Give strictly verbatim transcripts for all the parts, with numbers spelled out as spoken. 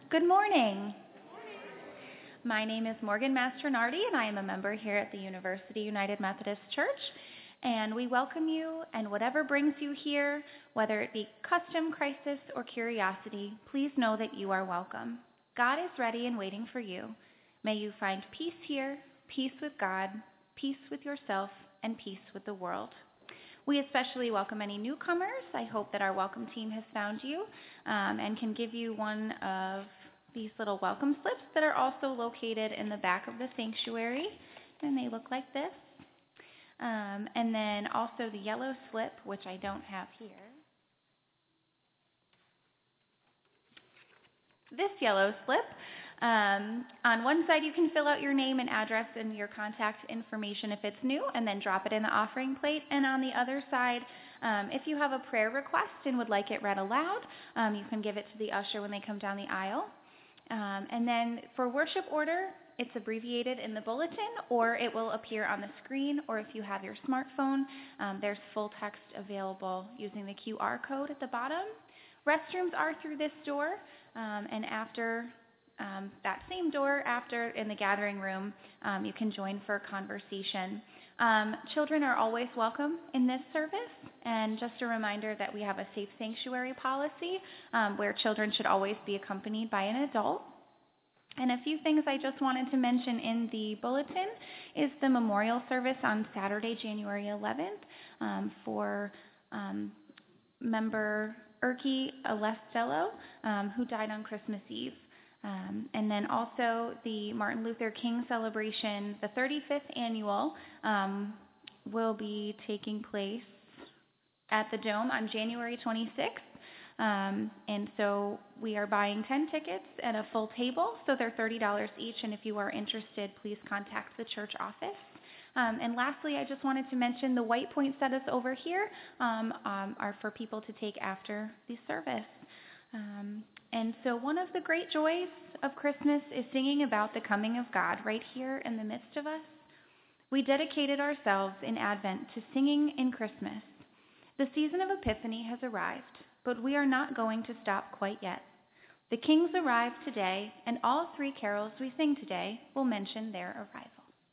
Good morning. My name is Morgan Mastronardi, and I am a member here at the University United Methodist Church. And we welcome you, and whatever brings you here, whether it be custom, crisis, or curiosity, please know that you are welcome. God is ready and waiting for you. May you find peace here, peace with God, peace with yourself, and peace with the world. We especially welcome any newcomers. I hope that our welcome team has found you um, and can give you one of these little welcome slips that are also located in the back of the sanctuary, and they look like this. Um, and then also the yellow slip, which I don't have here. This yellow slip, um, on one side you can fill out your name and address and your contact information if it's new, and then drop it in the offering plate. And on the other side, um, if you have a prayer request and would like it read aloud, um, you can give it to the usher when they come down the aisle. Um, and then for worship order, it's abbreviated in the bulletin, or it will appear on the screen, or if you have your smartphone, um, there's full text available using the Q R code at the bottom. Restrooms are through this door, um, and after um, that same door, after in the gathering room, um, you can join for conversation. Um, children are always welcome in this service, and just a reminder that we have a safe sanctuary policy um, where children should always be accompanied by an adult. And a few things I just wanted to mention in the bulletin is the memorial service on Saturday, January eleventh, um, for um, member Erky Alestello, um, who died on Christmas Eve. Um, and then also the Martin Luther King celebration, the thirty-fifth annual, um, will be taking place at the Dome on January twenty-sixth. Um, and so we are buying ten tickets at a full table, so they're thirty dollars each, and if you are interested, please contact the church office. Um, and lastly, I just wanted to mention the white poinsettias over here um, um, are for people to take after the service. Um, and so one of the great joys of Christmas is singing about the coming of God right here in the midst of us. We dedicated ourselves in Advent to singing in Christmas. The season of Epiphany has arrived, but we are not going to stop quite yet. The kings arrive today, and all three carols we sing today will mention their arrival.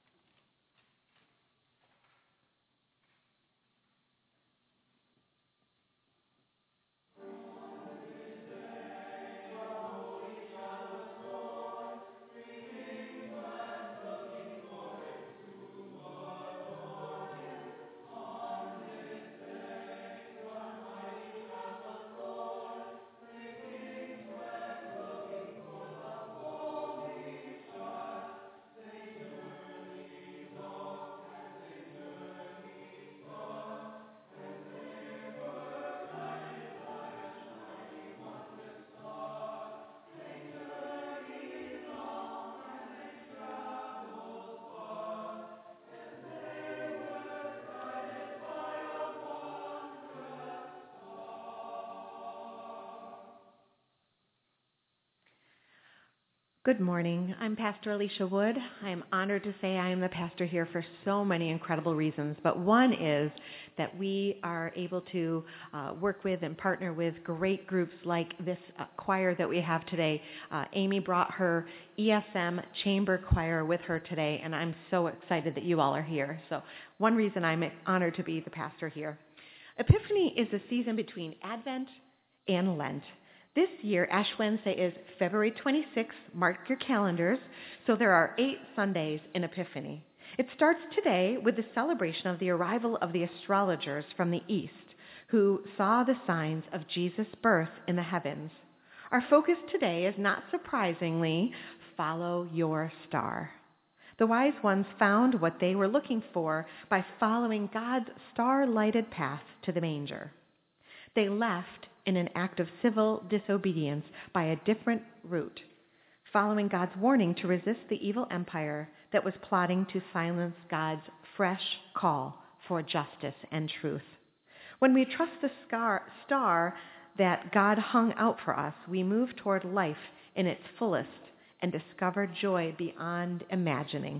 Good morning. I'm Pastor Alicia Wood. I am honored to say I am the pastor here for so many incredible reasons, but one is that we are able to uh, work with and partner with great groups like this uh, choir that we have today. Uh, Amy brought her E S M chamber choir with her today, and I'm so excited that you all are here. So one reason I'm honored to be the pastor here. Epiphany is a season between Advent and Lent. This year, Ash Wednesday is February twenty-sixth. Mark your calendars. So there are eight Sundays in Epiphany. It starts today with the celebration of the arrival of the astrologers from the East, who saw the signs of Jesus' birth in the heavens. Our focus today is not surprisingly, follow your star. The wise ones found what they were looking for by following God's star-lighted path to the manger. They left in an act of civil disobedience by a different route, following God's warning to resist the evil empire that was plotting to silence God's fresh call for justice and truth. When we trust the scar, star that God hung out for us, we move toward life in its fullest and discover joy beyond imagining.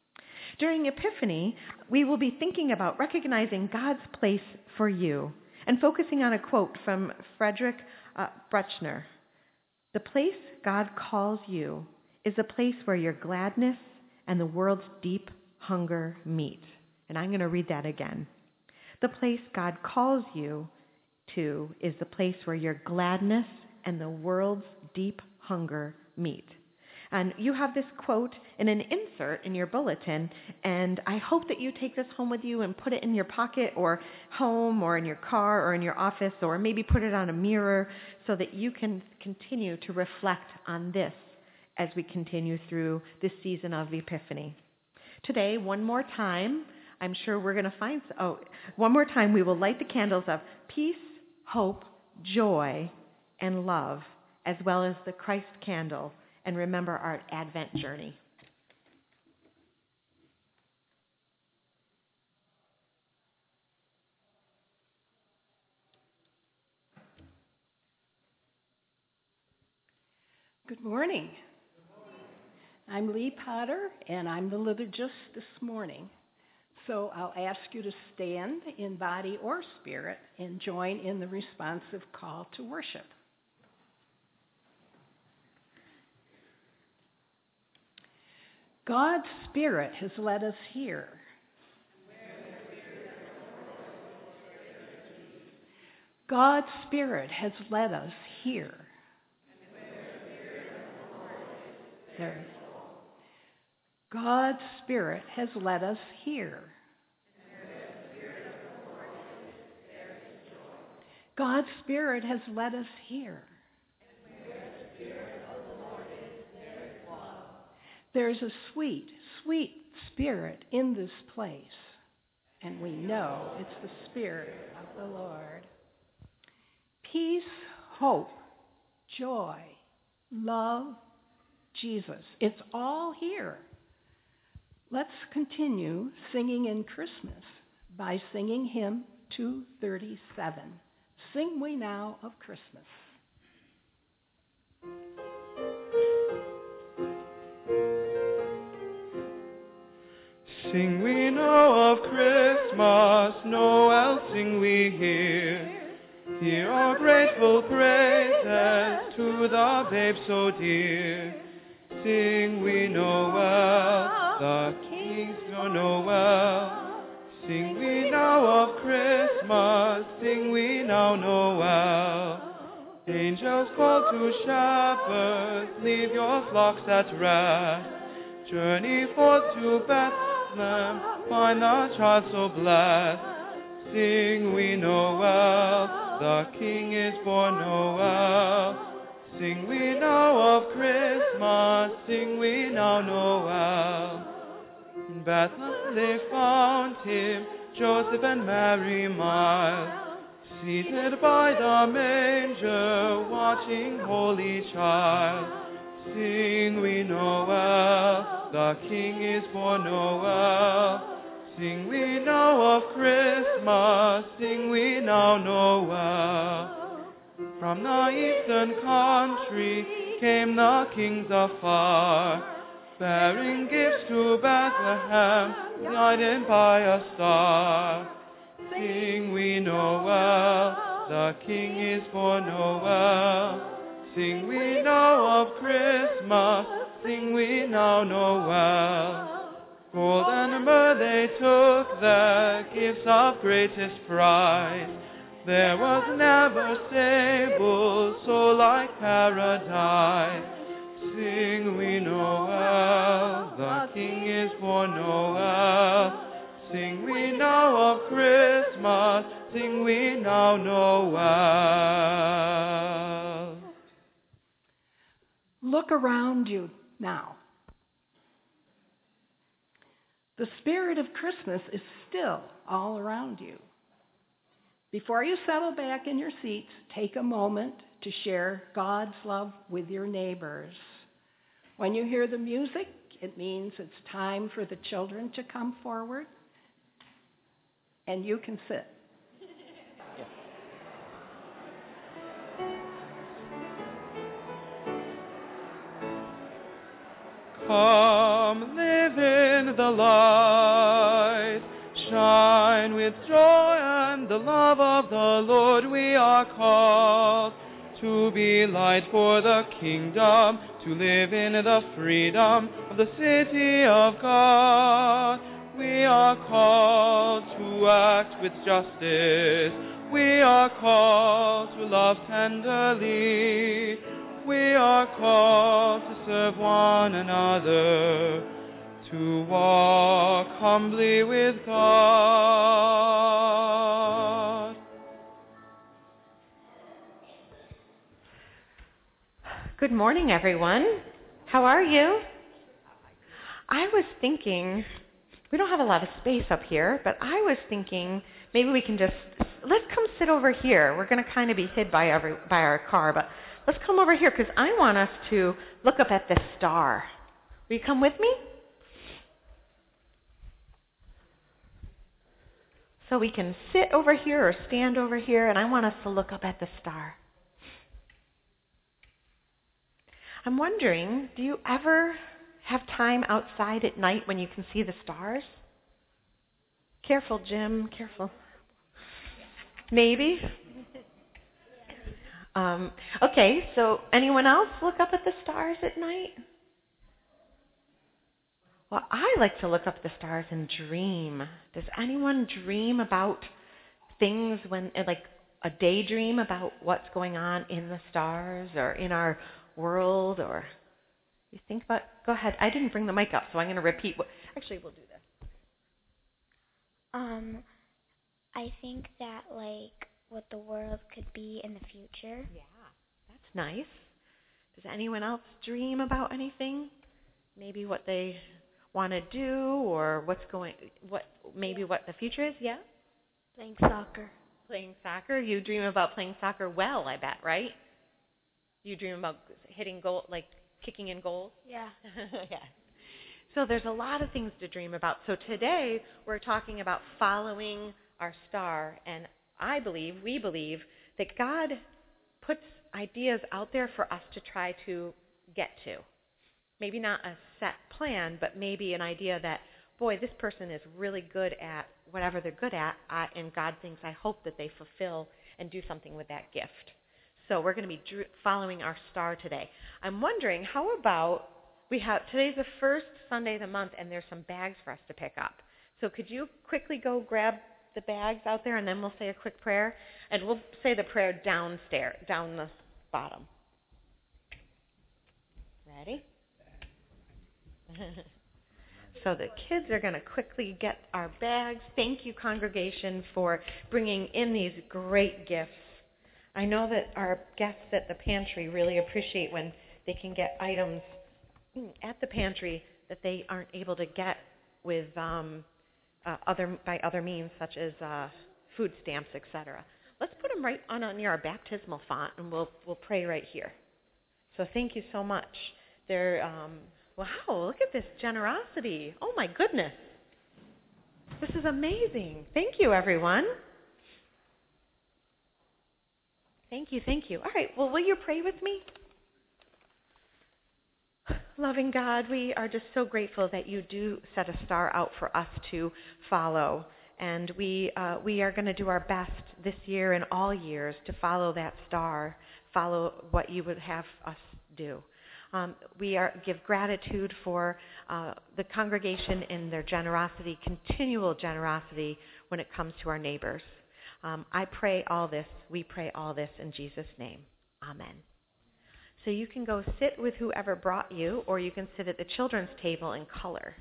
During Epiphany, we will be thinking about recognizing God's place for you and focusing on a quote from Frederick uh, Bruckner. The place God calls you is a place where your gladness and the world's deep hunger meet. And I'm going to read that again. The place God calls you to is the place where your gladness and the world's deep hunger meet. And you have this quote in an insert in your bulletin, and I hope that you take this home with you and put it in your pocket or home or in your car or in your office, or maybe put it on a mirror so that you can continue to reflect on this as we continue through this season of Epiphany. Today, one more time, I'm sure we're going to find, oh, one more time we will light the candles of peace, hope, joy, and love, as well as the Christ candle, and remember our Advent journey. Good morning. I'm Lee Potter, and I'm the liturgist this morning. So I'll ask you to stand in body or spirit and join in the responsive call to worship. God's Spirit has led us here. God's Spirit has led us here. There. God's Spirit has led us here. God's Spirit has led us here. There's a sweet, sweet Spirit in this place, and we know it's the Spirit of the Lord. Peace, hope, joy, love, Jesus. It's all here. Let's continue singing in Christmas by singing hymn two thirty-seven. Sing we now of Christmas. Sing we now of Christmas, Noel sing we here. Hear our grateful praises to the babe so dear. Sing we Noel, the King's Noel. Sing we now of Christmas, sing we now Noel. Angels call to shepherds, leave your flocks at rest. Journey forth to Bethlehem, find the child so blessed. Sing we Noel, the King is born Noel. Sing we now of Christmas, sing we now Noel. In Bethlehem they found him, Joseph and Mary mild, seated by the manger, watching Holy Child. Sing we Noel, the King is born Noel. Sing we now of Christmas, sing we now Noel. From the eastern country came the kings afar, bearing gifts to Bethlehem, guided by a star. Sing we Noel, the King is born Noel. Sing we now of Christmas, sing we now Noel. Gold and myrrh they took, their gifts of greatest price. There was never stable so like paradise. Sing we Noel, the King is born Noel. Sing we now of Christmas, sing we now Noel. Look around you now. The spirit of Christmas is still all around you. Before you settle back in your seats, take a moment to share God's love with your neighbors. When you hear the music, it means it's time for the children to come forward, and you can sit. Come, live in the light, shine with joy and the love of the Lord. We are called to be light for the kingdom, to live in the freedom of the city of God. We are called to act with justice. We are called to love tenderly. We are called to serve one another, to walk humbly with God. Good morning, everyone. How are you? I was thinking, we don't have a lot of space up here, but I was thinking maybe we can just, let's come sit over here. We're going to kind of be hid by, every, by our car, but let's come over here because I want us to look up at this star. Will you come with me? So we can sit over here or stand over here, and I want us to look up at the star. I'm wondering, do you ever have time outside at night when you can see the stars? Careful, Jim, careful. Maybe? Um, okay, so anyone else look up at the stars at night? Well, I like to look up at the stars and dream. Does anyone dream about things when, like a daydream about what's going on in the stars or in our world, or you think about, go ahead. I didn't bring the mic up, so I'm going to repeat what, actually we'll do this. Um, I think that, like, what the world could be in the future. Yeah, that's nice. Does anyone else dream about anything? Maybe what they want to do, or what's going, what maybe what the future is? Yeah? Playing soccer. Playing soccer? You dream about playing soccer well, I bet, right? You dream about hitting goal, like kicking in goals? Yeah. Yeah. So there's a lot of things to dream about. So today we're talking about following our star, and I believe, we believe, that God puts ideas out there for us to try to get to. Maybe not a set plan, but maybe an idea that, boy, this person is really good at whatever they're good at, uh, and God thinks, I hope that they fulfill and do something with that gift. So we're going to be dr- following our star today. I'm wondering, how about we have, today's the first Sunday of the month, and there's some bags for us to pick up. So could you quickly go grab the bags out there, and then we'll say a quick prayer? And we'll say the prayer downstairs, down the bottom. Ready? So the kids are going to quickly get our bags. Thank you, congregation, for bringing in these great gifts. I know that our guests at the pantry really appreciate when they can get items at the pantry that they aren't able to get with um, uh, other by other means, such as uh, food stamps, et cetera. Let's put them right on, on near our baptismal font, and we'll we'll pray right here. So thank you so much. They're um, wow! Look at this generosity. Oh my goodness, this is amazing. Thank you, everyone. Thank you, thank you. All right, well, will you pray with me? Loving God, we are just so grateful that you do set a star out for us to follow. And we uh, we are going to do our best this year and all years to follow that star, follow what you would have us do. Um, we are give gratitude for uh, the congregation in their generosity, continual generosity when it comes to our neighbors. Um, I pray all this, we pray all this in Jesus' name. Amen. So you can go sit with whoever brought you, or you can sit at the children's table and color.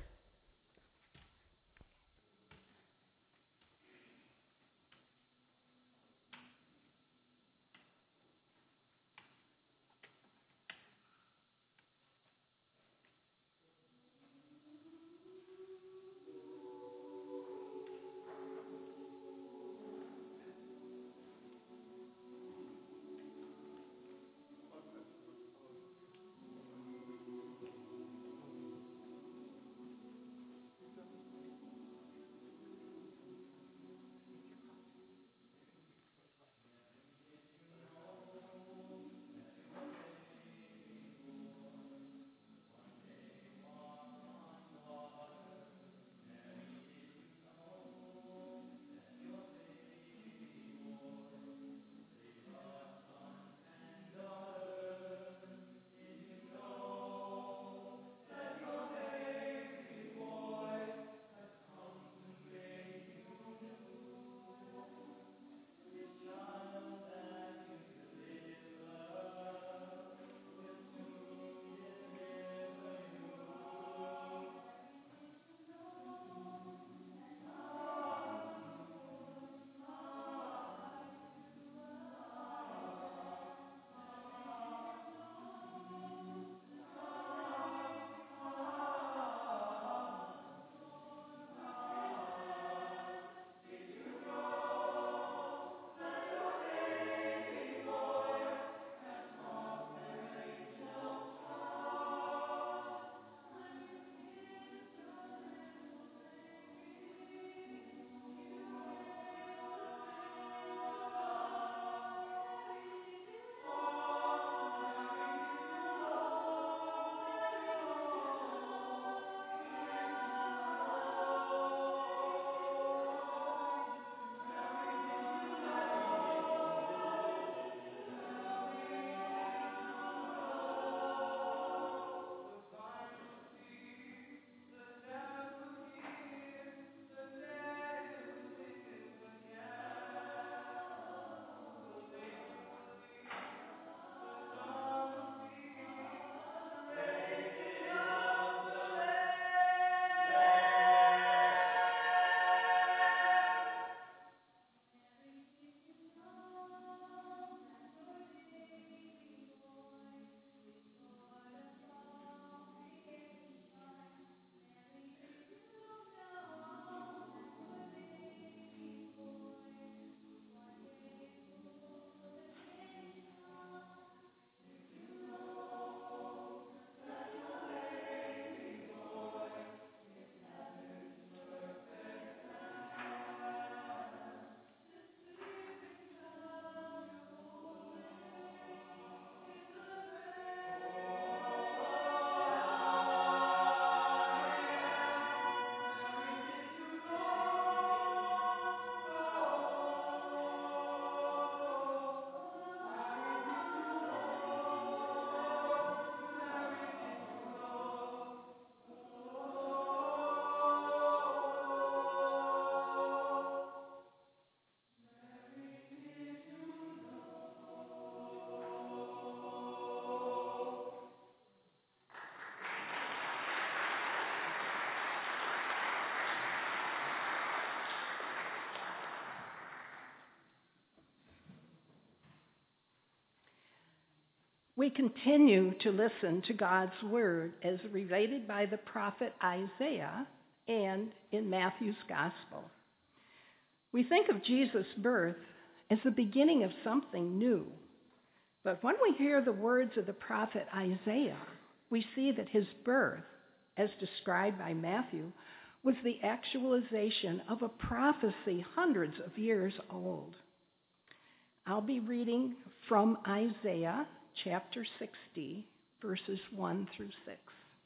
We continue to listen to God's word as related by the prophet Isaiah and in Matthew's gospel. We think of Jesus' birth as the beginning of something new. But when we hear the words of the prophet Isaiah, we see that his birth, as described by Matthew, was the actualization of a prophecy hundreds of years old. I'll be reading from Isaiah chapter sixty, verses one through six.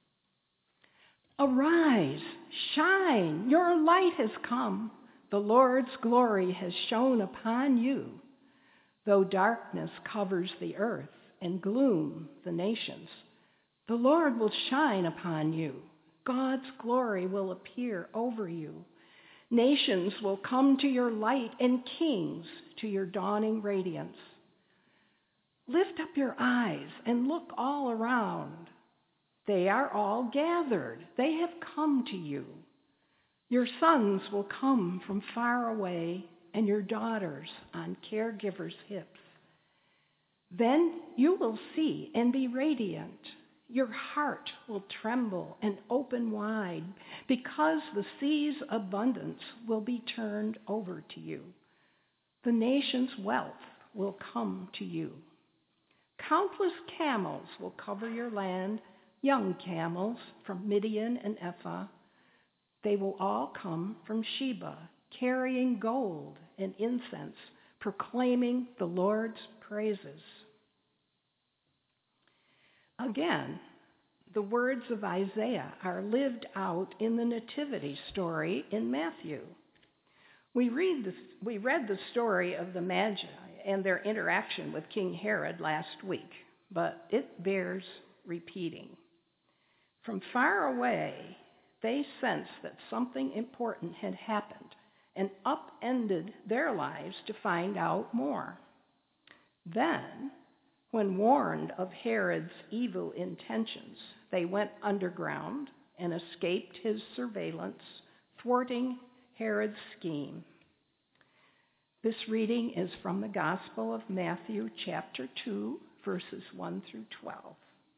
Arise, shine, your light has come. The Lord's glory has shone upon you. Though darkness covers the earth and gloom the nations, the Lord will shine upon you. God's glory will appear over you. Nations will come to your light and kings to your dawning radiance. Lift up your eyes and look all around. They are all gathered. They have come to you. Your sons will come from far away, and your daughters on caregivers' hips. Then you will see and be radiant. Your heart will tremble and open wide, because the sea's abundance will be turned over to you. The nation's wealth will come to you. Countless camels will cover your land, young camels from Midian and Ephah. They will all come from Sheba, carrying gold and incense, proclaiming the Lord's praises. Again, the words of Isaiah are lived out in the nativity story in Matthew. We read the, we read the story of the Magi and their interaction with King Herod last week, but it bears repeating. From far away, they sensed that something important had happened and upended their lives to find out more. Then, when warned of Herod's evil intentions, they went underground and escaped his surveillance, thwarting Herod's scheme. This reading is from the Gospel of Matthew, chapter two, verses one through twelve.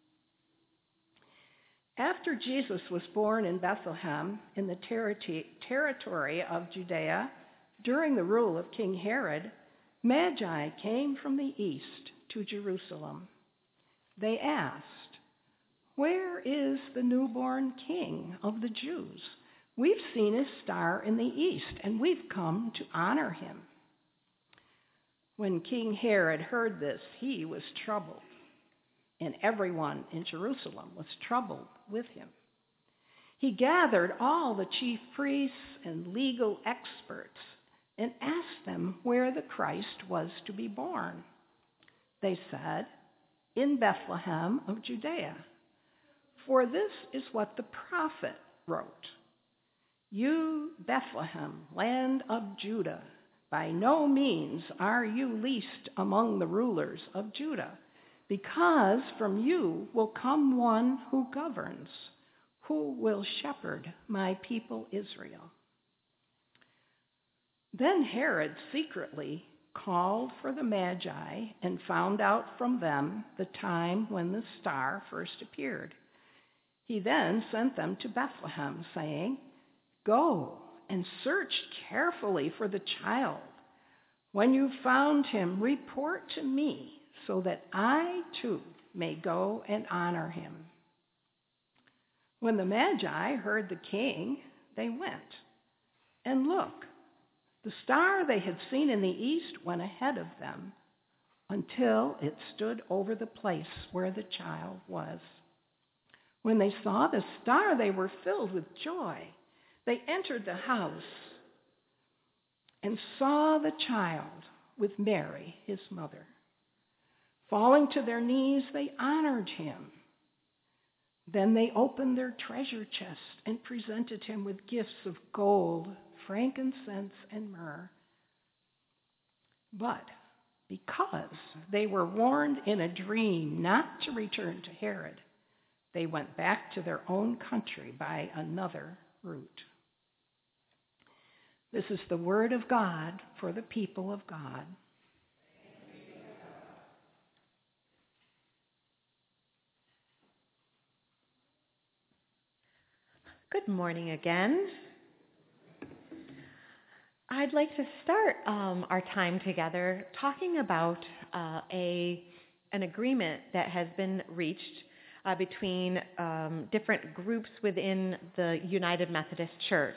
After Jesus was born in Bethlehem in the ter- territory of Judea during the rule of King Herod, Magi came from the east to Jerusalem. They asked, "Where is the newborn King of the Jews? We've seen his star in the east, and we've come to honor him." When King Herod heard this, he was troubled, and everyone in Jerusalem was troubled with him. He gathered all the chief priests and legal experts and asked them where the Christ was to be born. They said, "In Bethlehem of Judea. For this is what the prophet wrote. You, Bethlehem, land of Judah, by no means are you least among the rulers of Judah, because from you will come one who governs, who will shepherd my people Israel." Then Herod secretly called for the Magi and found out from them the time when the star first appeared. He then sent them to Bethlehem, saying, "Go and search carefully for the child. When you've found him, report to me, so that I too may go and honor him." When the Magi heard the king, they went. And look, the star they had seen in the east went ahead of them until it stood over the place where the child was. When they saw the star, they were filled with joy. They entered the house and saw the child with Mary, his mother. Falling to their knees, they honored him. Then they opened their treasure chest and presented him with gifts of gold, frankincense, and myrrh. But because they were warned in a dream not to return to Herod, they went back to their own country by another route. This is the word of God for the people of God. Good morning again. I'd like to start um, our time together talking about uh, a an agreement that has been reached uh, between um, different groups within the United Methodist Church.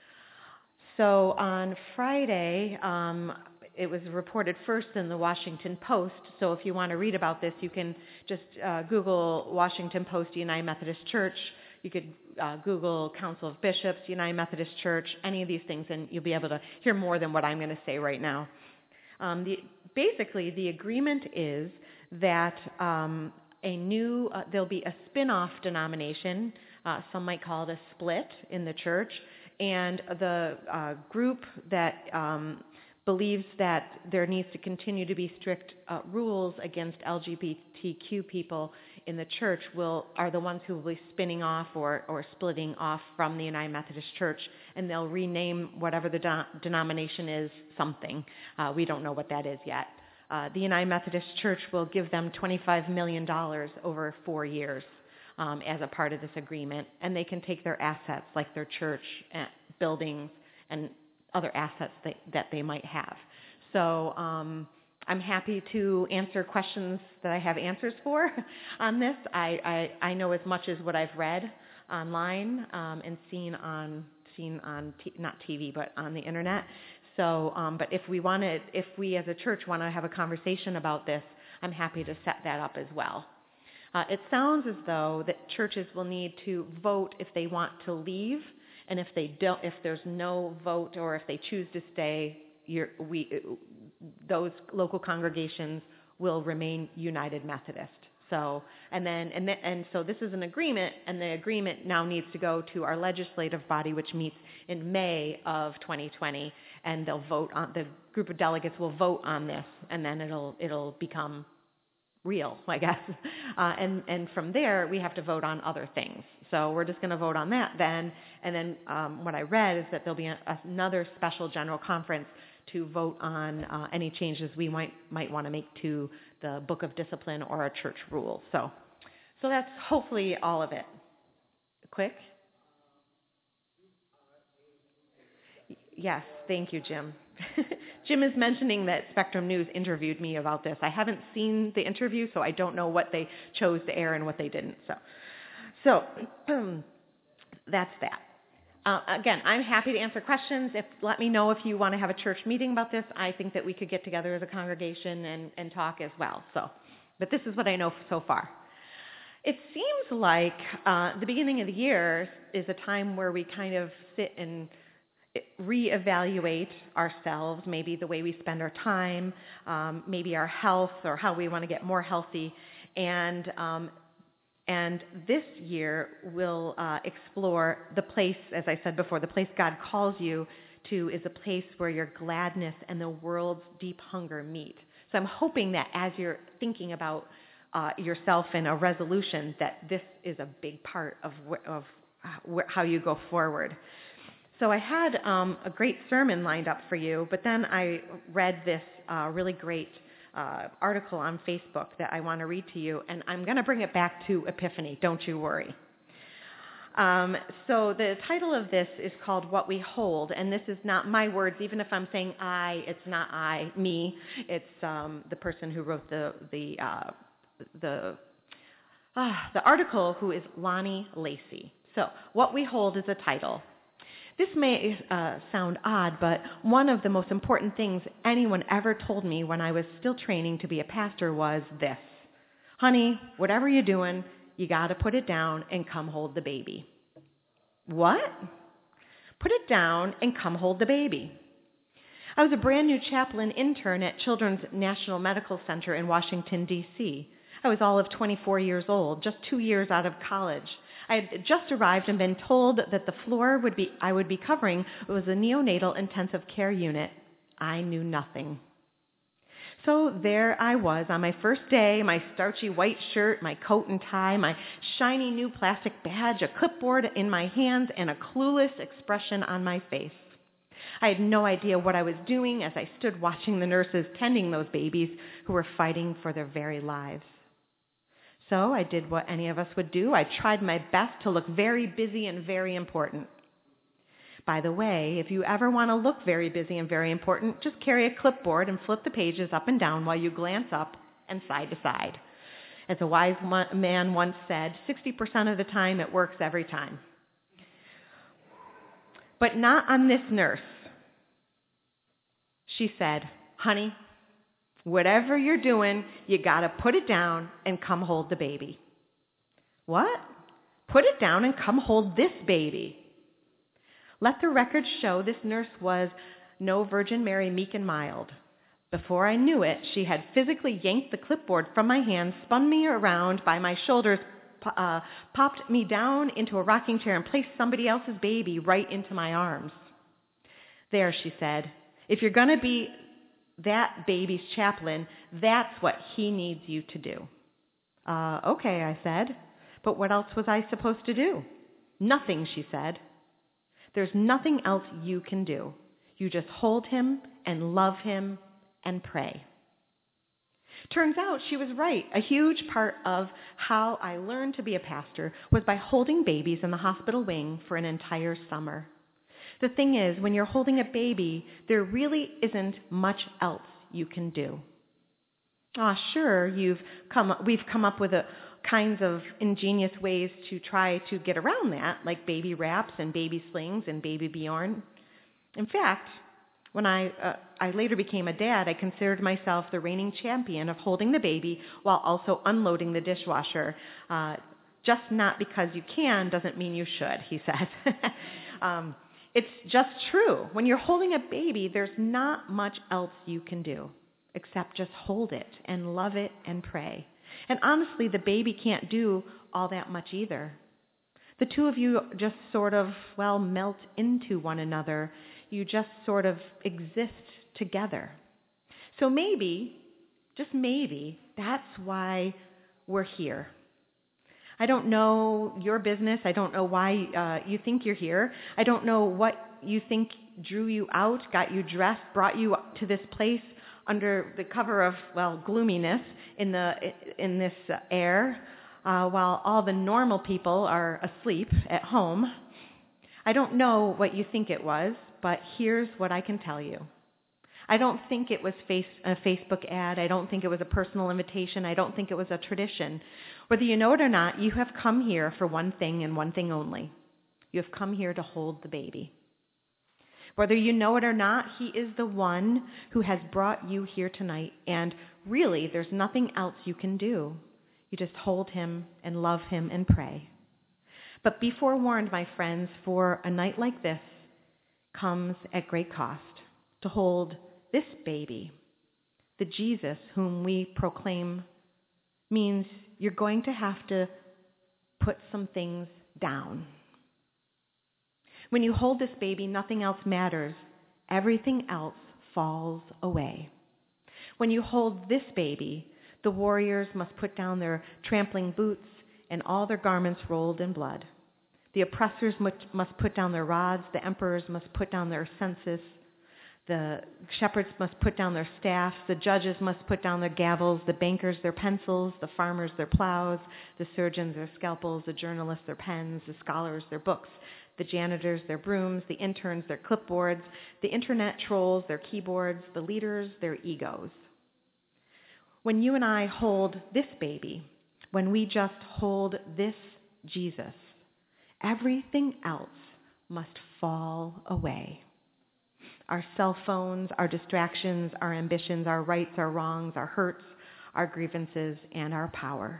So on Friday, um, it was reported first in the Washington Post. So if you want to read about this, you can just uh, Google Washington Post United Methodist Church. You could uh, Google Council of Bishops, United Methodist Church, any of these things, and you'll be able to hear more than what I'm going to say right now. Um, the, basically, the agreement is that um, a new, uh, there'll be a spin-off denomination, uh, some might call it a split in the church, and the uh, group that um, believes that there needs to continue to be strict uh, rules against L G B T Q people in the church will are the ones who will be spinning off or, or splitting off from the United Methodist Church, and they'll rename whatever the de- denomination is something. Uh, we don't know what that is yet. Uh, the United Methodist Church will give them twenty-five million dollars over four years um, as a part of this agreement, and they can take their assets like their church and buildings and other assets that, that they might have. So um, I'm happy to answer questions that I have answers for on this. I, I, I know as much as what I've read online um, and seen on seen on t- not T V but on the internet. So, um, but if we want to, if we as a church want to have a conversation about this, I'm happy to set that up as well. Uh, it sounds as though that churches will need to vote if they want to leave. And if they don't, if there's no vote, or if they choose to stay, you're, we, those local congregations will remain United Methodist. So, and then, and then, and so this is an agreement, and the agreement now needs to go to our legislative body, which meets in May of twenty twenty, and they'll vote on. The group of delegates will vote on this, and then it'll it'll become real, I guess. Uh, and, and from there, we have to vote on other things. So we're just going to vote on that then. And then um, what I read is that there'll be a, another special general conference to vote on uh, any changes we might might want to make to the Book of Discipline or our church rules. So, so that's hopefully all of it. Quick? Yes, thank you, Jim. Jim is mentioning that Spectrum News interviewed me about this. I haven't seen the interview, so I don't know what they chose to air and what they didn't. So, so that's that. Uh, again, I'm happy to answer questions. If let me know if you want to have a church meeting about this. I think that we could get together as a congregation and, and talk as well. So, but this is what I know so far. It seems like uh, the beginning of the year is a time where we kind of sit and reevaluate ourselves, maybe the way we spend our time, um, maybe our health or how we want to get more healthy. And um, and this year we'll uh, explore the place, as I said before, the place God calls you to is a place where your gladness and the world's deep hunger meet. So I'm hoping that as you're thinking about uh, yourself and a resolution, that this is a big part of, wh- of wh- how you go forward. So I had um, a great sermon lined up for you, but then I read this uh, really great uh, article on Facebook that I want to read to you, and I'm going to bring it back to Epiphany, don't you worry. Um, so the title of this is called What We Hold, and this is not my words. Even if I'm saying I, it's not I, me. It's um, the person who wrote the the uh, the uh, the article, who is Lonnie Lacey. So What We Hold is a title. This may uh, sound odd, but one of the most important things anyone ever told me when I was still training to be a pastor was this: honey, whatever you're doing, you got to put it down and come hold the baby. What? Put it down and come hold the baby. I was a brand new chaplain intern at Children's National Medical Center in Washington, D C I was all of twenty-four years old, just two years out of college. I had just arrived and been told that the floor would be I would be covering was a neonatal intensive care unit. I knew nothing. So there I was on my first day, my starchy white shirt, my coat and tie, my shiny new plastic badge, a clipboard in my hands, and a clueless expression on my face. I had no idea what I was doing as I stood watching the nurses tending those babies who were fighting for their very lives. So I did what any of us would do. I tried my best to look very busy and very important. By the way, if you ever want to look very busy and very important, just carry a clipboard and flip the pages up and down while you glance up and side to side. As a wise man once said, sixty percent of the time it works every time. But not on this nurse. She said, honey, whatever you're doing, you got to put it down and come hold the baby. What? Put it down and come hold this baby. Let the record show this nurse was no Virgin Mary, meek and mild. Before I knew it, she had physically yanked the clipboard from my hand, spun me around by my shoulders, uh, popped me down into a rocking chair, and placed somebody else's baby right into my arms. There, she said, if you're going to be that baby's chaplain, that's what he needs you to do. Uh, okay, I said, but what else was I supposed to do? Nothing, she said. There's nothing else you can do. You just hold him and love him and pray. Turns out she was right. A huge part of how I learned to be a pastor was by holding babies in the hospital wing for an entire summer. The thing is, when you're holding a baby, there really isn't much else you can do. Ah, sure, you've come, we've come up with a, kinds of ingenious ways to try to get around that, like baby wraps and baby slings and baby Bjorn. In fact, when I uh, I later became a dad, I considered myself the reigning champion of holding the baby while also unloading the dishwasher. Uh, just not because you can doesn't mean you should, he said. um, it's just true. When you're holding a baby, there's not much else you can do except just hold it and love it and pray. And honestly, the baby can't do all that much either. The two of you just sort of, well, melt into one another. You just sort of exist together. So maybe, just maybe, that's why we're here. I don't know your business. I don't know why uh, you think you're here. I don't know what you think drew you out, got you dressed, brought you to this place under the cover of, well, gloominess in the in this uh, air, uh, while all the normal people are asleep at home. I don't know what you think it was, but here's what I can tell you. I don't think it was face, a Facebook ad. I don't think it was a personal invitation. I don't think it was a tradition. Whether you know it or not, you have come here for one thing and one thing only. You have come here to hold the baby. Whether you know it or not, he is the one who has brought you here tonight, and really, there's nothing else you can do. You just hold him and love him and pray. But be forewarned, my friends, for a night like this comes at great cost. To hold this baby, the Jesus whom we proclaim, means you're going to have to put some things down. When you hold this baby, nothing else matters. Everything else falls away. When you hold this baby, the warriors must put down their trampling boots and all their garments rolled in blood. The oppressors must put down their rods. The emperors must put down their census. The shepherds must put down their staffs. The judges must put down their gavels. The bankers their pencils. The farmers their plows. The surgeons their scalpels. The journalists their pens. The scholars their books. The janitors their brooms. The interns their clipboards. The internet trolls their keyboards. The leaders their egos. When you and I hold this baby, when we just hold this Jesus, everything else must fall away. Our cell phones, our distractions, our ambitions, our rights, our wrongs, our hurts, our grievances, and our power.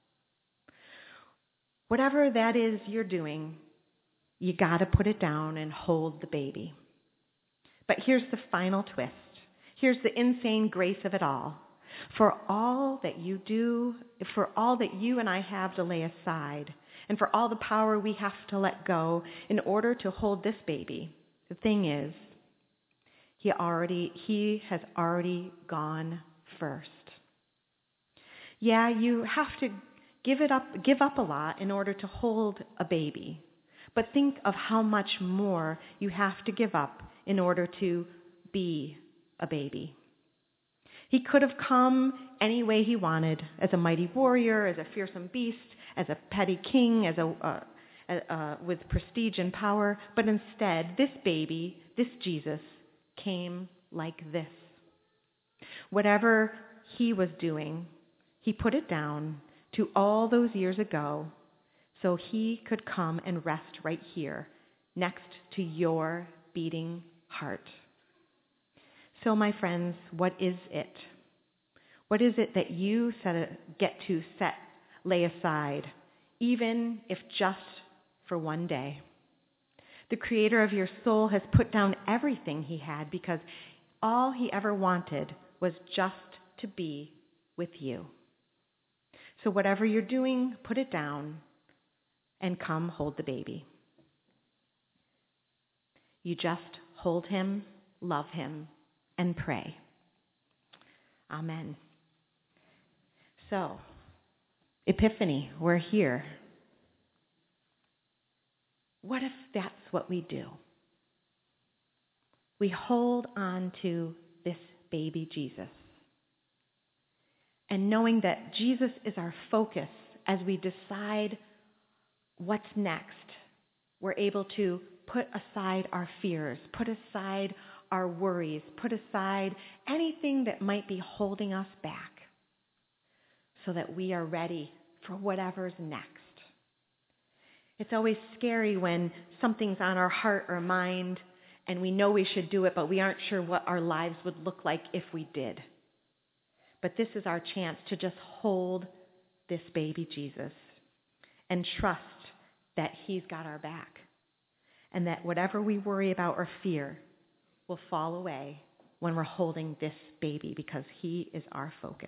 Whatever that is you're doing, you got to put it down and hold the baby. But here's the final twist. Here's the insane grace of it all. For all that you do, for all that you and I have to lay aside, and for all the power we have to let go in order to hold this baby, the thing is, he already, he has already gone first. Yeah, you have to give it up, give up a lot in order to hold a baby. But think of how much more you have to give up in order to be a baby. He could have come any way he wanted, as a mighty warrior, as a fearsome beast, as a petty king, as a uh, uh, with prestige and power, but instead, this baby, this Jesus, came like this. Whatever he was doing, he put it down to all those years ago so he could come and rest right here next to your beating heart. So, my friends, what is it? What is it that you set, get to set, lay aside, even if just for one day? The creator of your soul has put down everything he had because all he ever wanted was just to be with you. So whatever you're doing, put it down and come hold the baby. You just hold him, love him, and pray. Amen. So, Epiphany, we're here. What if that's what we do? We hold on to this baby Jesus. And knowing that Jesus is our focus as we decide what's next, we're able to put aside our fears, put aside our worries, put aside anything that might be holding us back so that we are ready for whatever's next. It's always scary when something's on our heart or mind and we know we should do it, but we aren't sure what our lives would look like if we did. But this is our chance to just hold this baby Jesus and trust that he's got our back and that whatever we worry about or fear will fall away when we're holding this baby because he is our focus.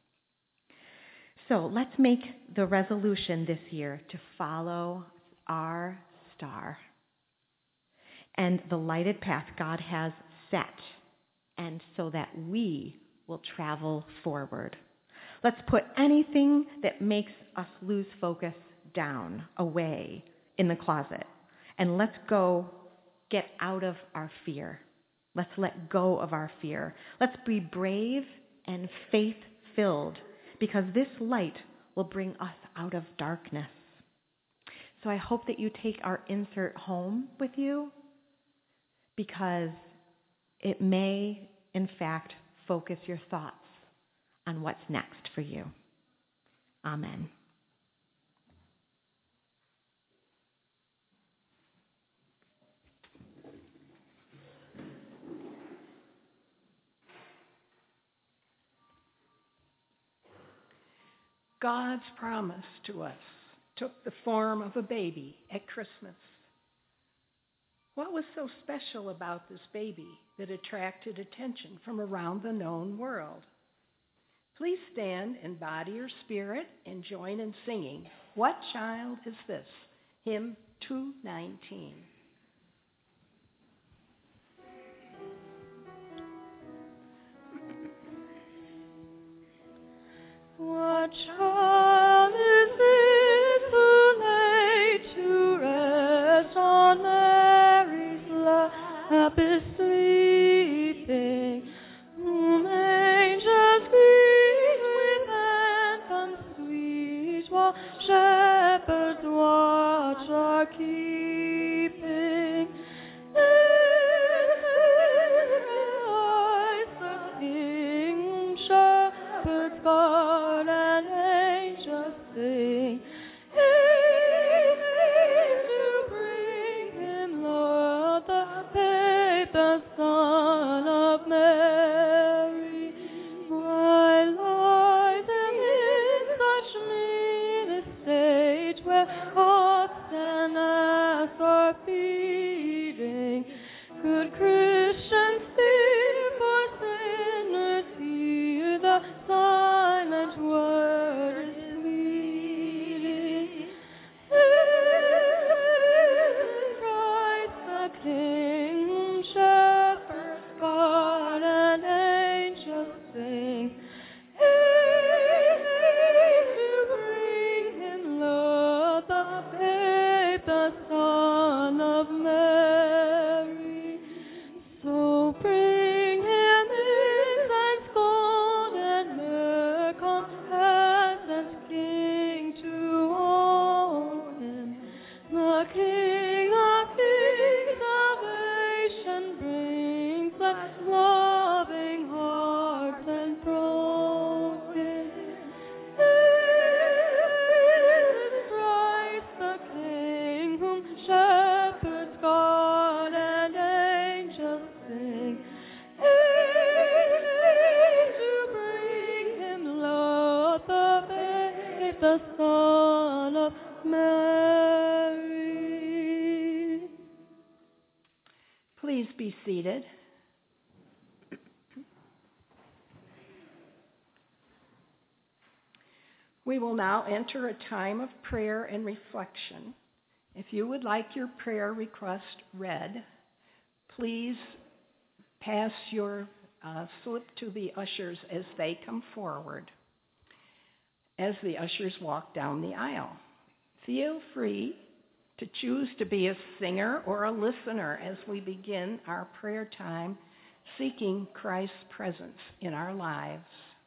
So let's make the resolution this year to follow our star and the lighted path God has set, and so that we will travel forward. Let's put anything that makes us lose focus down, away in the closet, and let's go get out of our fear. Let's let go of our fear. Let's be brave and faith-filled because this light will bring us out of darkness. So I hope that you take our insert home with you because it may, in fact, focus your thoughts on what's next for you. Amen. God's promise to us took the form of a baby at Christmas. What was so special about this baby that attracted attention from around the known world? Please stand in body or spirit and join in singing, "What Child Is This?" Hymn two nineteen. What child is this who lay to rest on Mary's lap is sleeping, whom angels greet with anthems sweet, while shepherds watch are keeping? In his eyes the King shepherds guard and angels sing. Haste, haste to bring him, Lord, the babe, the Son of Mary. Why lie them in such mean estate, where ox and ass are feeding? Good Christians, fear for sinners, hear the silent word is pleading. the Son of Mary. Please be seated. We will now enter a time of prayer and reflection. If you would like your prayer request read, please pass your uh, slip to the ushers as they come forward, as the ushers walk down the aisle. Feel free to choose to be a singer or a listener as we begin our prayer time, seeking Christ's presence in our lives.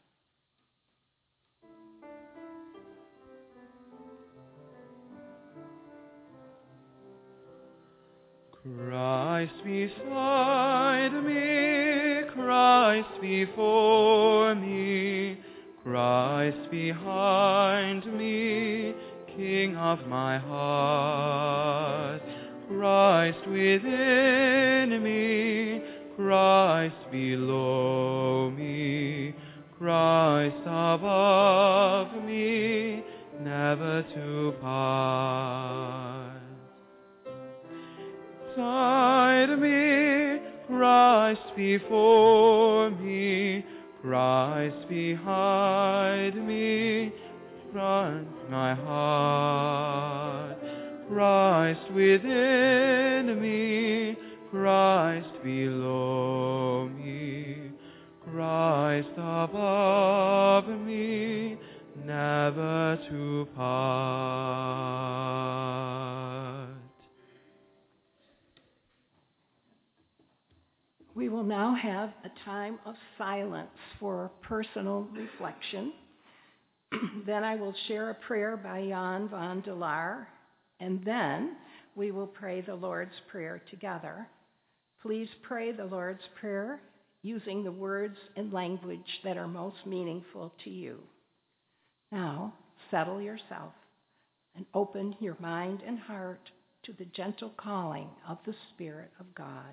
Christ beside me, Christ before me, Christ behind me, King of my heart. Christ within me, Christ below me, Christ above me, never to part. Beside me, Christ before me, Christ behind me, Christ my heart. Christ within me, Christ below me, Christ above me, never to part. We will now have a time of silence for personal reflection. Then I will share a prayer by Jan van der Laar, and then we will pray the Lord's Prayer together. Please pray the Lord's Prayer using the words and language that are most meaningful to you. Now, settle yourself and open your mind and heart to the gentle calling of the Spirit of God.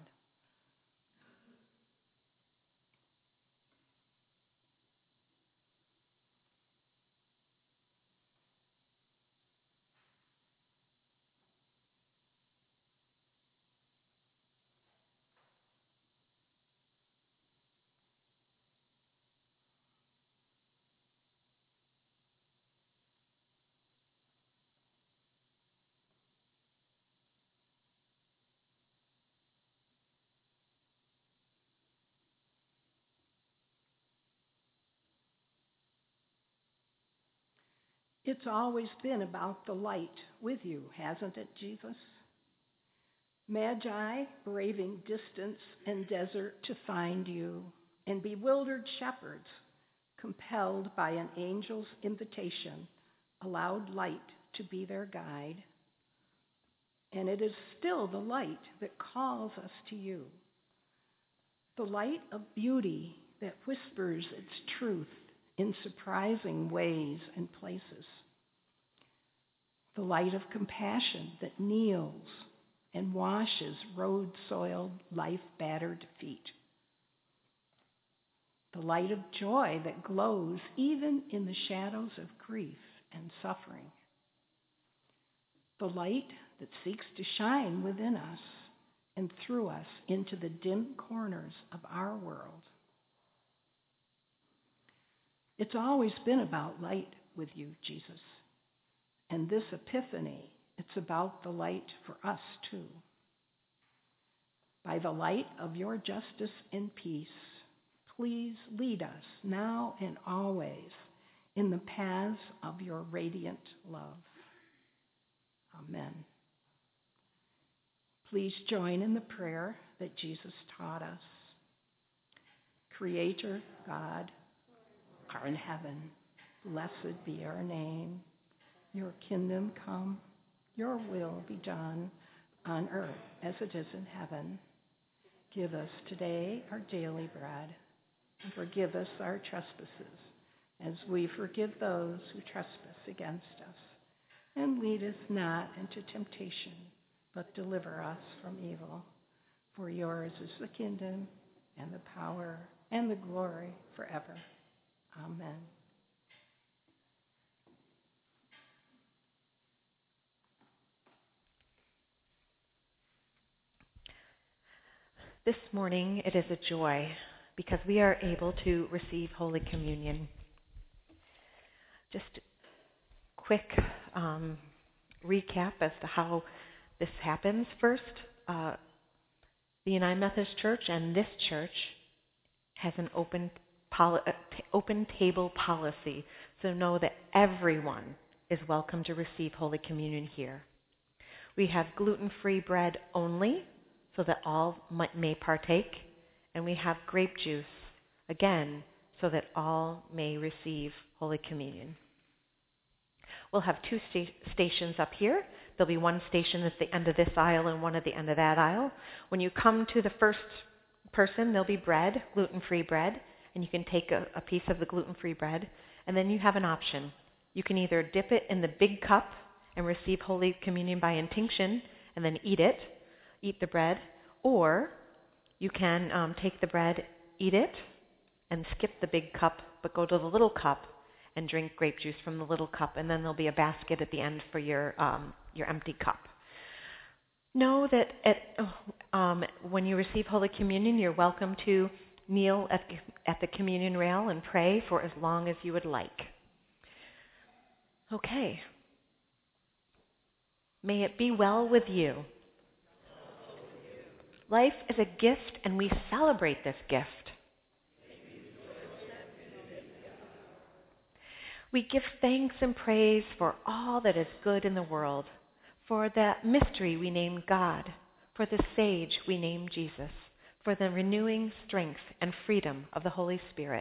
It's always been about the light with you, hasn't it, Jesus? Magi braving distance and desert to find you, and bewildered shepherds, compelled by an angel's invitation, allowed light to be their guide. And it is still the light that calls us to you, the light of beauty that whispers its truth in surprising ways and places. The light of compassion that kneels and washes road-soiled, life-battered feet. The light of joy that glows even in the shadows of grief and suffering. The light that seeks to shine within us and through us into the dim corners of our world. It's always been about light with you, Jesus. And this Epiphany, it's about the light for us too. By the light of your justice and peace, please lead us now and always in the paths of your radiant love. Amen. Please join in the prayer that Jesus taught us. Creator God, are in heaven, blessed be your name. Your kingdom come, your will be done on earth as it is in heaven. Give us today our daily bread, and forgive us our trespasses, as we forgive those who trespass against us. And lead us not into temptation, but deliver us from evil. For yours is the kingdom, and the power, and the glory forever. Amen. This morning it is a joy because we are able to receive Holy Communion. Just quick um, recap as to how this happens. First, uh, the United Methodist Church and this church has an open poli- uh, t- open table policy, so know that everyone is welcome to receive Holy Communion here. We have gluten-free bread only, so that all might, may partake, and we have grape juice, again, so that all may receive Holy Communion. We'll have two sta- stations up here. There'll be one station at the end of this aisle and one at the end of that aisle. When you come to the first person, there'll be bread, gluten-free bread, and you can take a, a piece of the gluten-free bread, and then you have an option. You can either dip it in the big cup and receive Holy Communion by intinction and then eat it, eat the bread, or you can um, take the bread, eat it, and skip the big cup, but go to the little cup and drink grape juice from the little cup, and then there'll be a basket at the end for your um, your empty cup. Know that at, um, when you receive Holy Communion, you're welcome to kneel at, at the communion rail and pray for as long as you would like. Okay. May it be well with you. Life is a gift, and we celebrate this gift. We give thanks and praise for all that is good in the world, for the mystery we name God, for the sage we name Jesus, for the renewing strength and freedom of the Holy Spirit.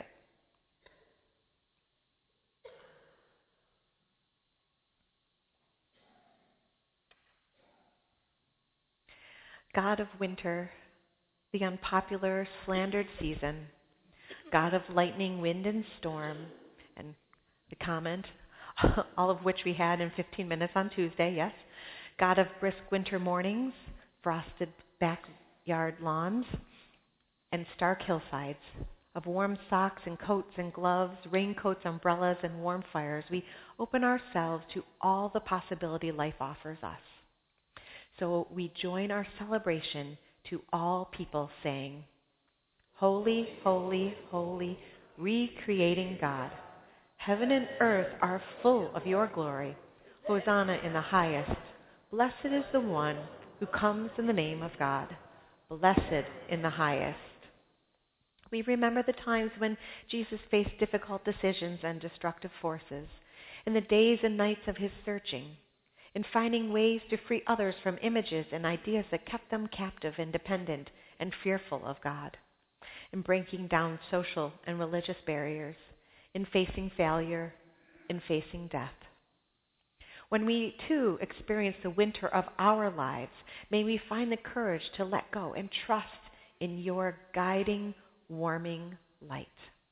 God of winter, the unpopular, slandered season, God of lightning, wind, and storm, and the comment, all of which we had in fifteen minutes on Tuesday, yes. God of brisk winter mornings, frosted backyard lawns, and stark hillsides, of warm socks and coats and gloves, raincoats, umbrellas, and warm fires, we open ourselves to all the possibility life offers us. So we join our celebration to all people saying, Holy, holy, holy, recreating God. Heaven and earth are full of your glory. Hosanna in the highest. Blessed is the one who comes in the name of God. Blessed in the highest. We remember the times when Jesus faced difficult decisions and destructive forces, in the days and nights of his searching, in finding ways to free others from images and ideas that kept them captive and dependent and fearful of God, in breaking down social and religious barriers, in facing failure, in facing death. When we, too, experience the winter of our lives, may we find the courage to let go and trust in your guiding, warming light.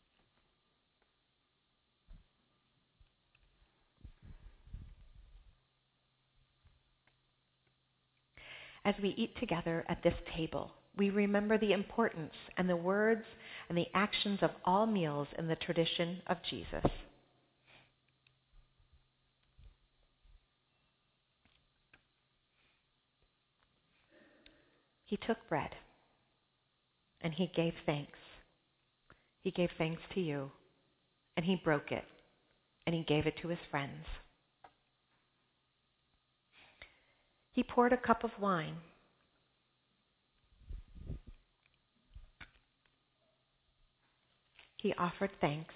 As we eat together at this table, we remember the importance and the words and the actions of all meals in the tradition of Jesus. He took bread and he gave thanks. He gave thanks to you, and he broke it, and he gave it to his friends. He poured a cup of wine. He offered thanks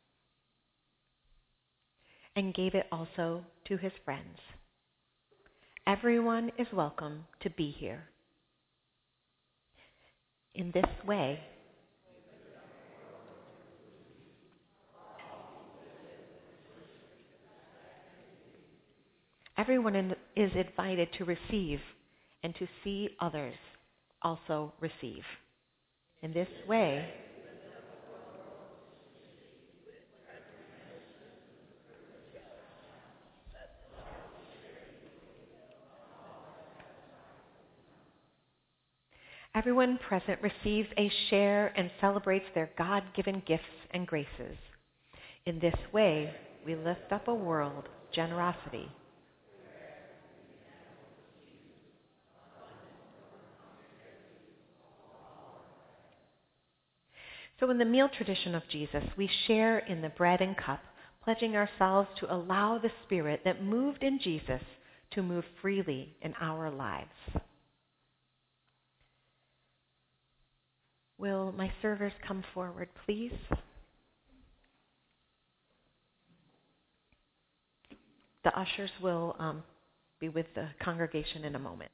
and gave it also to his friends. Everyone is welcome to be here. In this way, everyone in, is invited to receive and to see others also receive. In this way, everyone present receives a share and celebrates their God-given gifts and graces. In this way, we lift up a world of generosity. So in the meal tradition of Jesus, we share in the bread and cup, pledging ourselves to allow the Spirit that moved in Jesus to move freely in our lives. Will my servers come forward, please? The ushers will um, be with the congregation in a moment.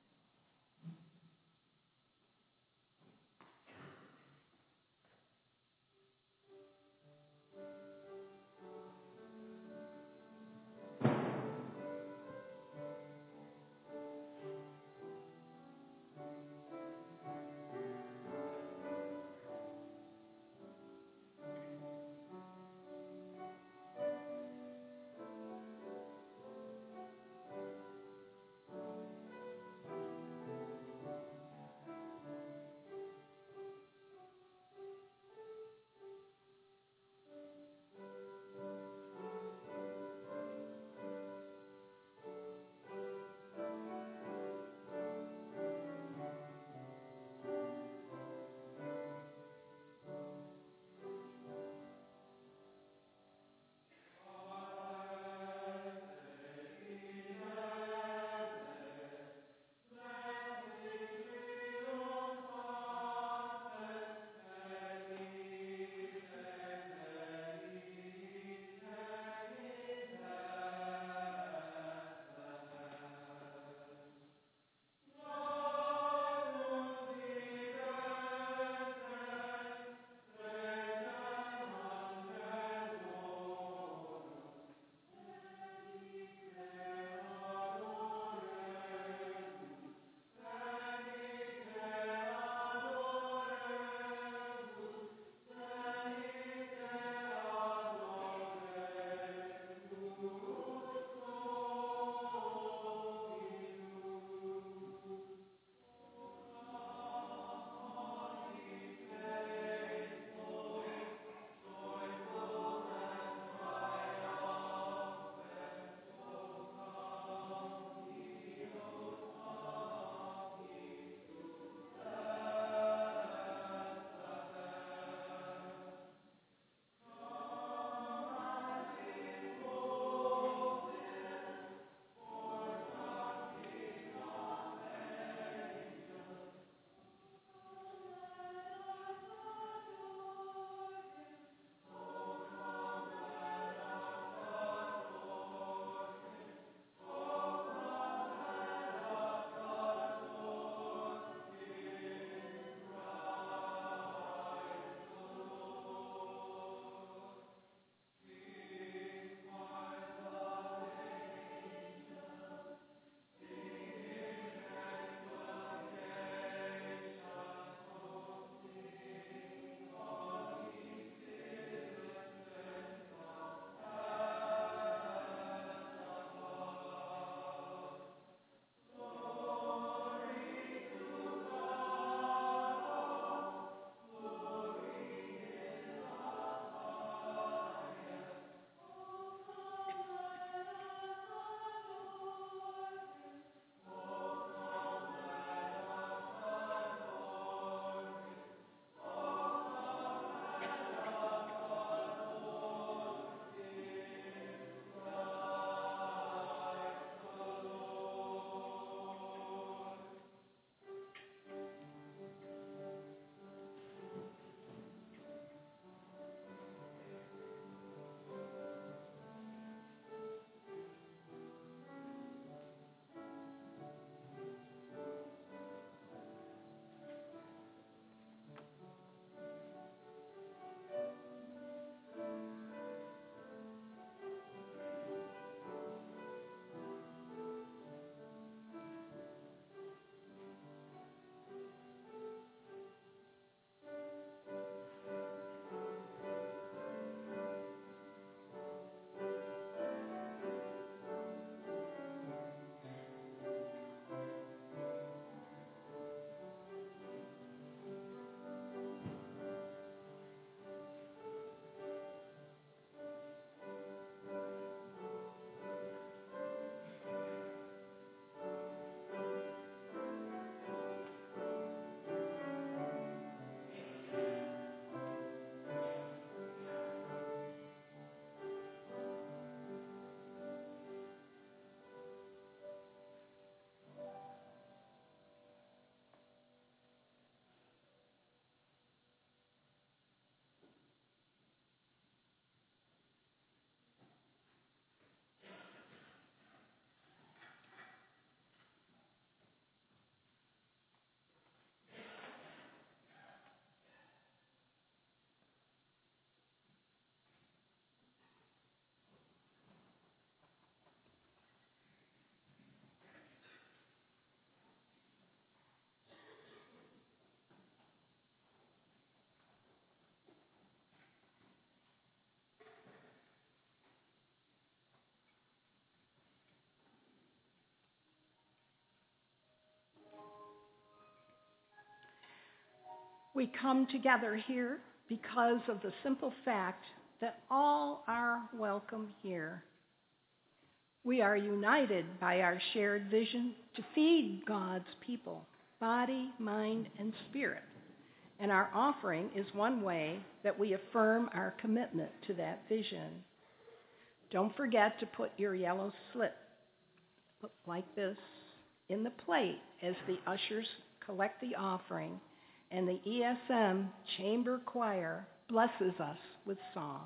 We come together here because of the simple fact that all are welcome here. We are united by our shared vision to feed God's people, body, mind, and spirit. And our offering is one way that we affirm our commitment to that vision. Don't forget to put your yellow slip like this in the plate as the ushers collect the offering and the E S M Chamber Choir blesses us with song.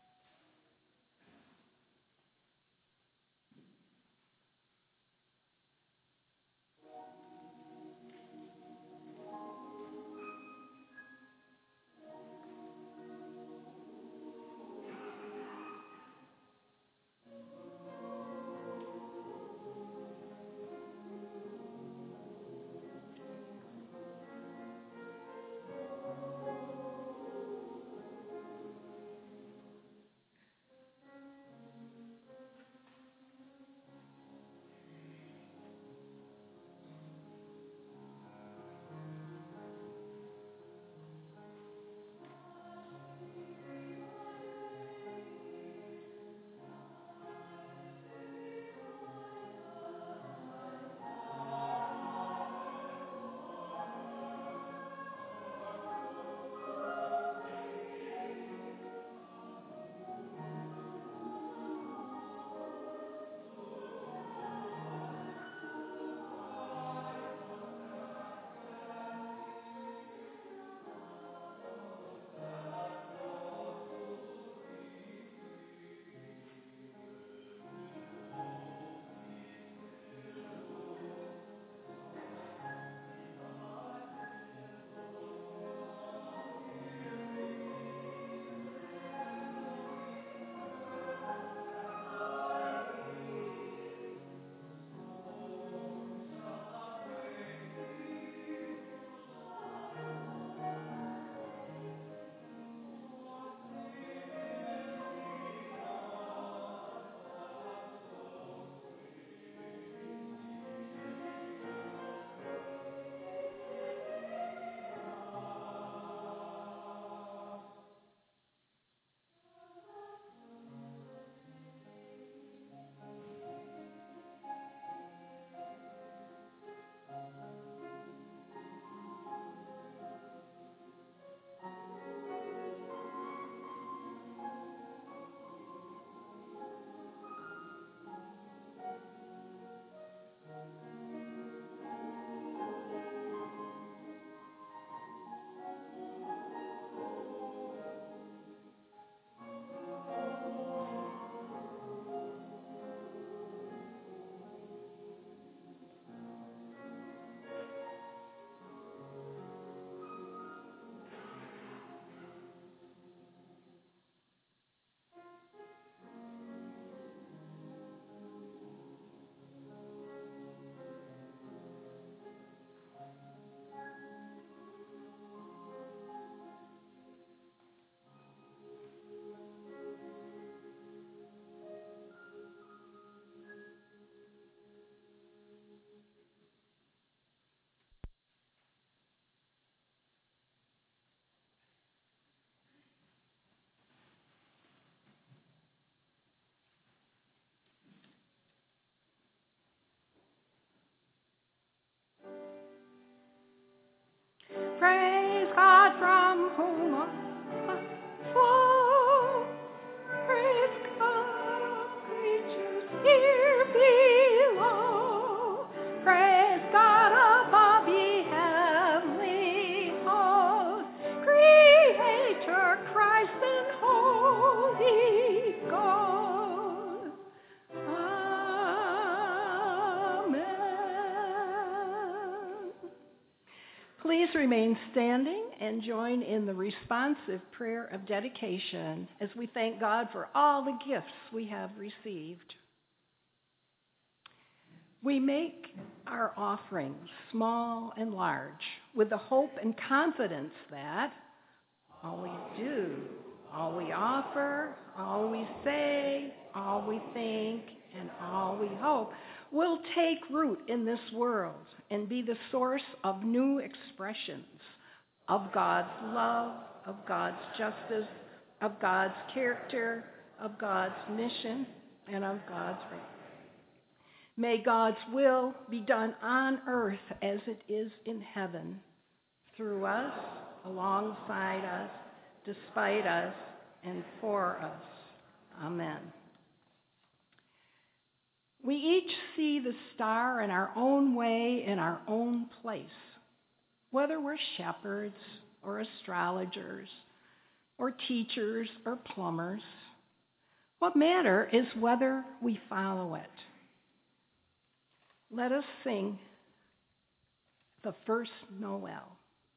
Praise God from whom all flow. Praise God, creatures here below. Praise God above, ye heavenly hosts. Creator, Christ and Holy Ghost. Amen. Please remain standing and join in the responsive prayer of dedication as we thank God for all the gifts we have received. We make our offerings, small and large, with the hope and confidence that all we do, all we offer, all we say, all we think, and all we hope will take root in this world and be the source of new expressions of God's love, of God's justice, of God's character, of God's mission, and of God's reign. May God's will be done on earth as it is in heaven, through us, alongside us, despite us, and for us. Amen. We each see the star in our own way, in our own place, whether we're shepherds or astrologers or teachers or plumbers. What matters is whether we follow it. Let us sing the first Noel.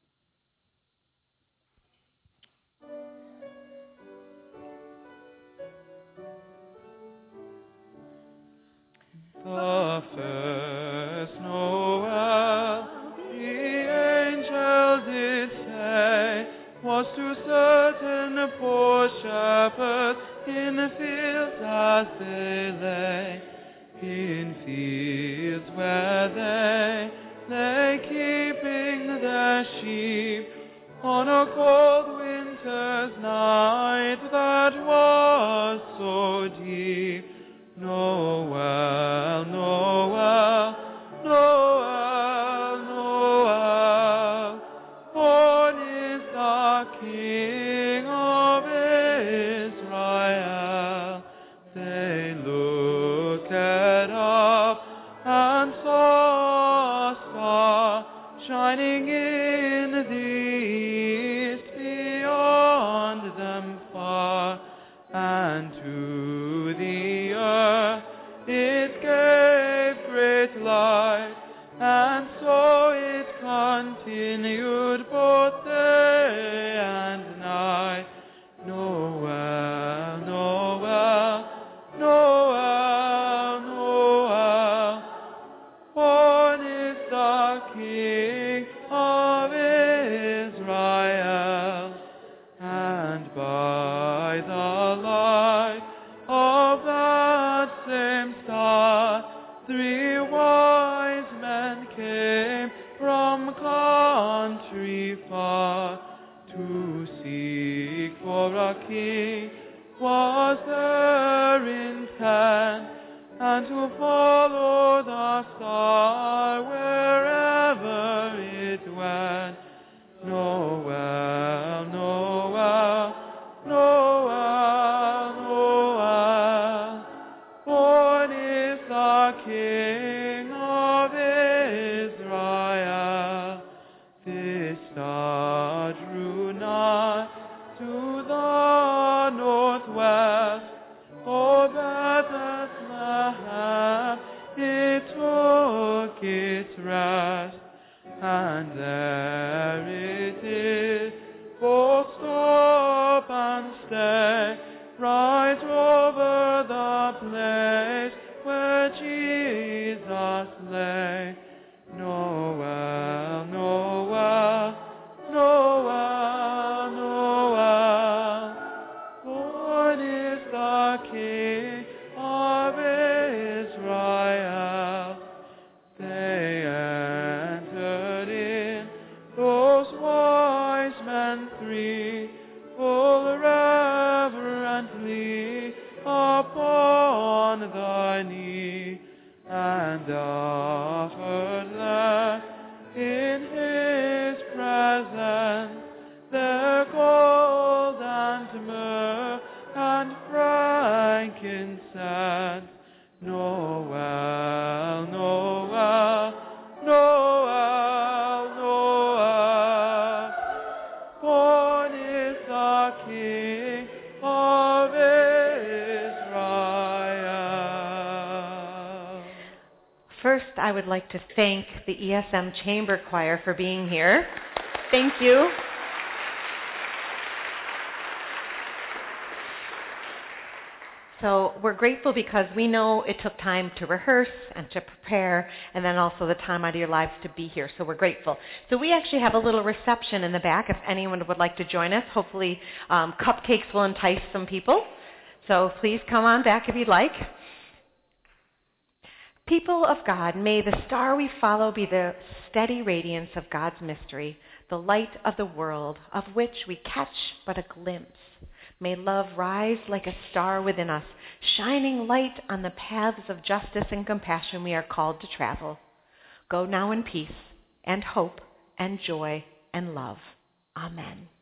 The first Noel, the angel did say, was to certain poor shepherds in fields as they lay, in fields where they lay keeping their sheep, on a cold winter's night that was so deep. Noel, Noel, Noel, Noel, born is the King of Israel. They looked up and saw a star shining in the east beyond them far, and to the earth it gave great light, and so it continued both day and night. Noel, Noel, Noel, Noel, born is the King of Israel, and by the light of that same star, three wise men came from country far, to seek for a king was their intent, and to follow the star wherever it went. Noel, Noel, Noel, Noel, born is the King of Israel. This star drew nigh to the northwest, O Bethlehem, it took its rest, and there it is, both stop and stay, right over the place where Jesus lay. Noel, Noel, Noel, Noel, born is the King of Israel. They entered in, those wise men three, full reverently upon the knee, and offered there in his presence their gold and myrrh and frankincense. Noel, Noel, Noel, Noel, born is the King of Israel. First, I would like to thank the E S M Chamber Choir for being here. Thank you. So we're grateful because we know it took time to rehearse and to prepare, and then also the time out of your lives to be here. So we're grateful. So we actually have a little reception in the back if anyone would like to join us. Hopefully um, cupcakes will entice some people. So please come on back if you'd like. People of God, may the star we follow be the steady radiance of God's mystery, the light of the world, of which we catch but a glimpse. May love rise like a star within us, shining light on the paths of justice and compassion we are called to travel. Go now in peace and hope and joy and love. Amen.